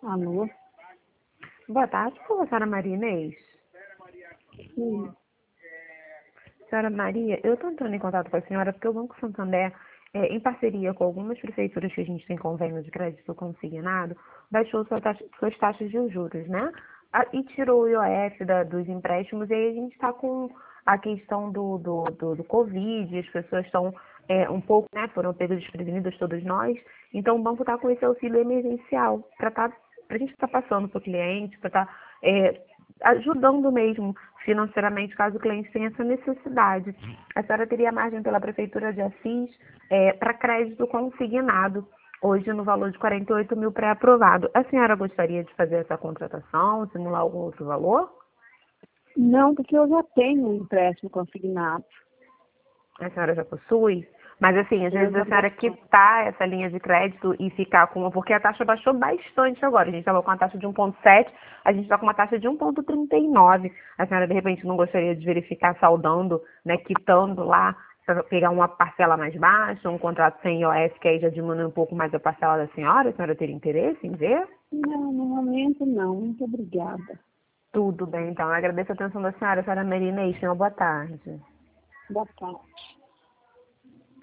Alô? Boa tarde, por favor, senhora Maria Inês. Sim. Senhora Maria, eu estou entrando em contato com a senhora porque o Banco Santander, em parceria com algumas prefeituras que a gente tem convênio de crédito consignado, baixou suas taxas de juros, né? E tirou o IOF dos empréstimos, e aí a gente está com a questão do Covid, as pessoas estão um pouco, né, foram pegas desprevenidas, todos nós, então o banco está com esse auxílio emergencial para a gente estar passando para o cliente, para estar ajudando mesmo financeiramente, caso o cliente tenha essa necessidade. A senhora teria margem pela Prefeitura de Assis para crédito consignado, hoje no valor de 48 mil pré-aprovado. A senhora gostaria de fazer essa contratação, simular algum outro valor? Não, porque eu já tenho um empréstimo consignado. A senhora já possui? Mas assim, às Eu vezes já a senhora posso. quitar essa linha de crédito e ficar com uma, porque a taxa baixou bastante agora. A gente estava com uma taxa de 1,7, a gente está com uma taxa de 1,39. A senhora de repente não gostaria de verificar saldando, né, quitando lá, para pegar uma parcela mais baixa, um contrato sem IOF, que aí já diminui um pouco mais a parcela da senhora? A senhora teria interesse em ver? Não, no momento não. Muito obrigada. Tudo bem, então. Eu agradeço a atenção da senhora Maria Inês. Uma boa tarde. Boa tarde.